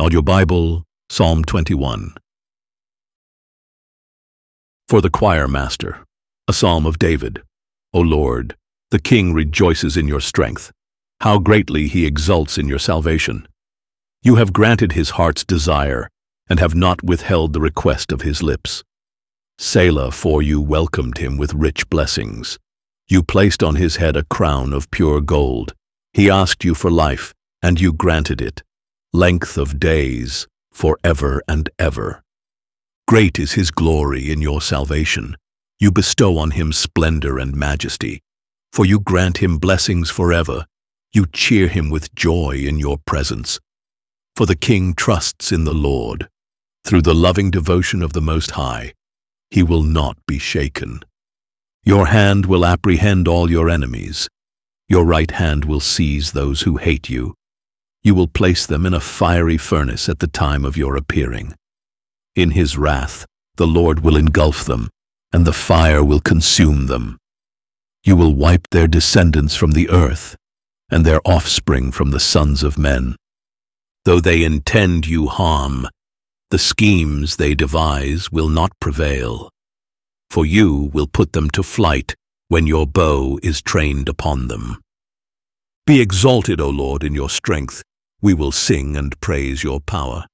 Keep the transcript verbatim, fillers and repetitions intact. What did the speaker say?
Audio Bible, Psalm twenty-one. For the choir master, a psalm of David. O Lord, the King rejoices in your strength. How greatly he exults in your salvation. You have granted his heart's desire, and have not withheld the request of his lips. Selah, for you welcomed him with rich blessings. You placed on his head a crown of pure gold. He asked you for life, and you granted it, length of days, forever and ever. Great is his glory in your salvation. You bestow on him splendor and majesty, for you grant him blessings forever. You cheer him with joy in your presence. For the King trusts in the Lord. Through the loving devotion of the Most High, he will not be shaken. Your hand will apprehend all your enemies. Your right hand will seize those who hate you. You will place them in a fiery furnace at the time of your appearing. In his wrath, the Lord will engulf them, and the fire will consume them. You will wipe their descendants from the earth, and their offspring from the sons of men. Though they intend you harm, the schemes they devise will not prevail. For you will put them to flight when your bow is trained upon them. Be exalted, O Lord, in your strength. We will sing and praise your power.